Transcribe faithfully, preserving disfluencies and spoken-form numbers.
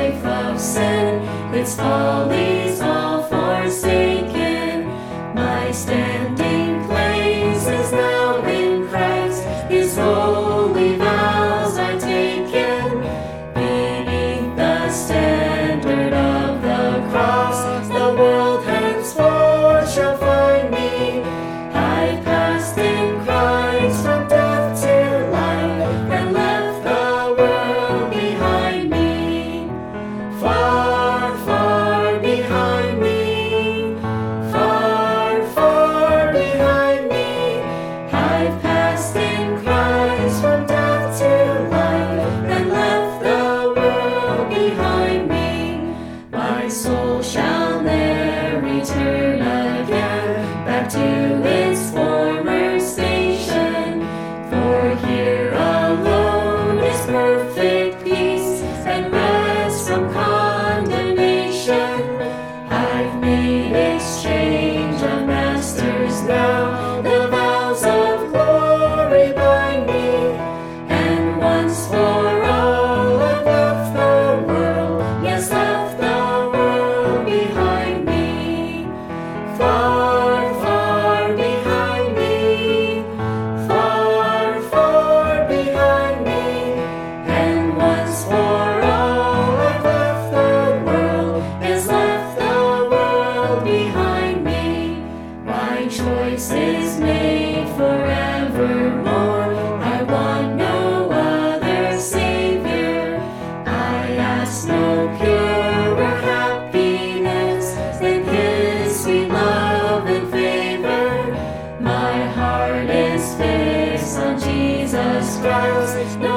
life of sin, its follies all forsaken. My standing place is now in Christ, His holy vows are taken. Beneath the standard of the cross, the world henceforth shall find me. I've passed in Christ from death to life, and left the world behind me. Far, far behind me. Far, far behind me. I've passed in Christ from death to life, and left the world behind me. My soul shall ne'er return again back to its former station, for here alone is perfect peace and rest from condemnation. I've made exchange of masters now, the vows of glory bind me, and once for all I've left the world, yes, left the world behind me. Far, far behind me. Far, far behind me. And once for all I've left the world, yes, left the world behind me. My choice is made forevermore. I want no other Savior. I ask no purer happiness than His sweet love and favor. My heart is fixed on Jesus Christ.